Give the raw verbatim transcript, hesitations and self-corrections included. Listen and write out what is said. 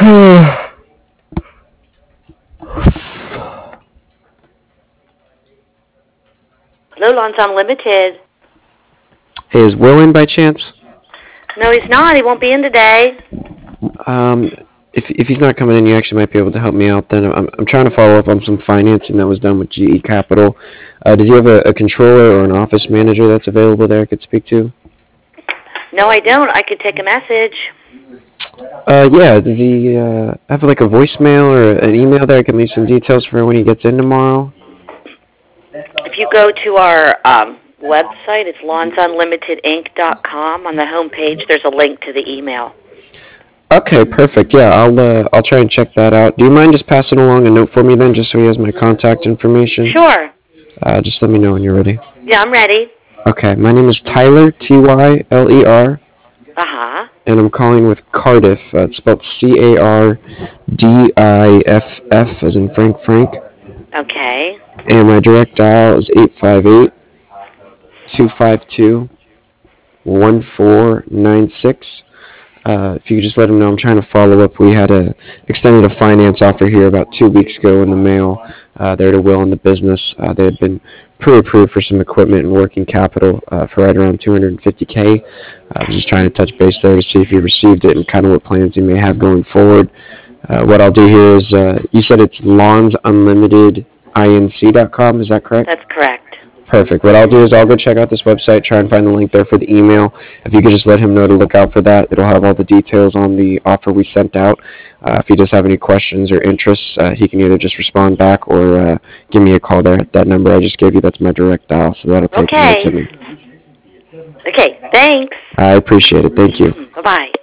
Hello, Lawns Unlimited. Hey, is Will in by chance? No, he's not. He won't be in today. Um, if if he's not coming in, you actually might be able to help me out. Then I'm I'm trying to follow up on some financing that was done with G E Capital. Uh, does he have a, a controller or an office manager that's available there I could speak to? No, I don't. I could take a message. Uh, yeah. Does he uh, have like a voicemail or an email there I can leave some details for when he gets in tomorrow? If you go to our um, website, it's lawns unlimited inc dot com. On the home page, there's a link to the email. Okay, perfect. Yeah, I'll uh, I'll try and check that out. Do you mind just passing along a note for me then, just so he has my contact information? Sure. Uh, just let me know when you're ready. Yeah, I'm ready. Okay, my name is Tyler, T Y L E R. Uh-huh. And I'm calling with Cardiff. Uh, it's spelled C A R D I F F, as in Frank Frank. Okay. And my direct dial is eight five eight, two five two, one four nine six. Uh, if you could just let him know, I'm trying to follow up. We had a extended a finance offer here about two weeks ago in the mail. Uh, there to Will in the business. Uh, they had been pre-approved for some equipment and working capital uh, for right around two hundred fifty K. I was just trying to touch base there to see if you received it and kind of what plans you may have going forward. Uh, what I'll do here is, uh, you said it's lawns unlimited inc dot com. Is that correct? That's correct. Perfect. What I'll do is I'll go check out this website, try and find the link there for the email. If you could just let him know to look out for that, it'll have all the details on the offer we sent out. Uh, if he does have any questions or interests, uh, he can either just respond back or uh, give me a call there at that number I just gave you. That's my direct dial, so that'll take him right to me. Okay, thanks. I appreciate it. Thank you. Bye-bye.